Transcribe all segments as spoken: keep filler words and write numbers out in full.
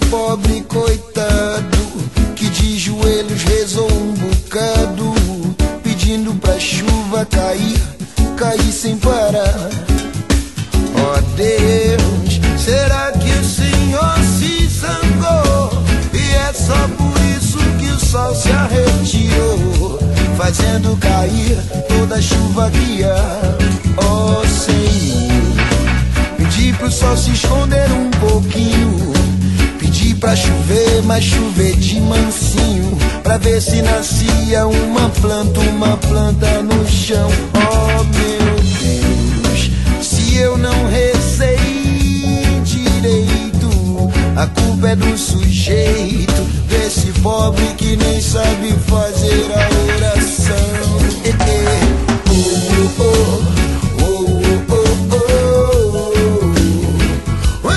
pobre coitado que de joelhos rezou um bocado, pedindo pra chuva cair, cair sem parar. Ó Deus, será que o Senhor se zangou? E é só por isso que o sol se arretirou, fazendo cair toda a chuva que há. Ó Senhor, pedi pro sol se esconder um pouquinho, pedi pra chover, mas chover de mansinho, pra ver se nascia uma planta, uma planta no chão. Oh meu Deus, se eu não rezei direito, a culpa é do sujeito, desse pobre que nem sabe fazer a oração. Eh, eh, oh, oh, oh, oh, oh, oh, oh.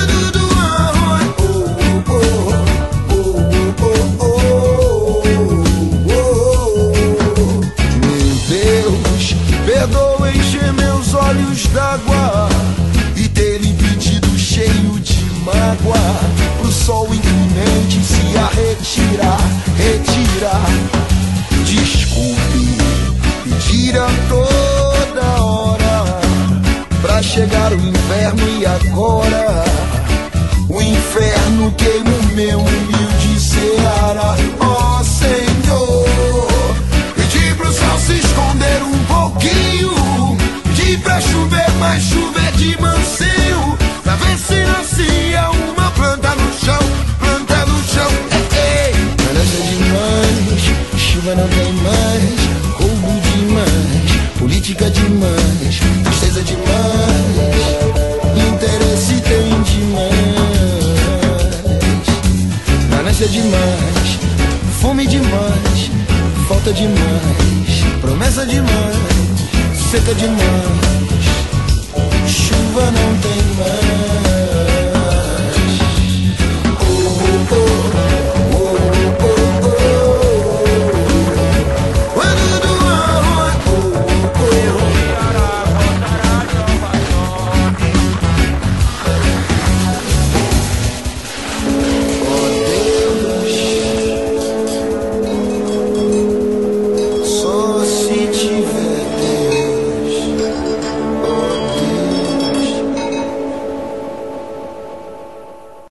Perdoa encher meus olhos d'água e ter impedido cheio de mágoa pro sol inclemente se a retirar, retirar. Desculpe pedir a toda hora pra chegar o inverno e agora o inferno queima o meu humilde Ceará. Ó Senhor, pedi pro sol se esconder um pouquinho, pedi pra chover, mas chover de mansinho, pra ver se nascia uma planta no chão, planta no chão. Ei, ei. Ganância demais, chuva não tem mais, roubo demais, política demais, tristeza demais, interesse tem demais. Ganância demais, fome demais, falta demais, promessa demais, seca demais, chuva não tem mais.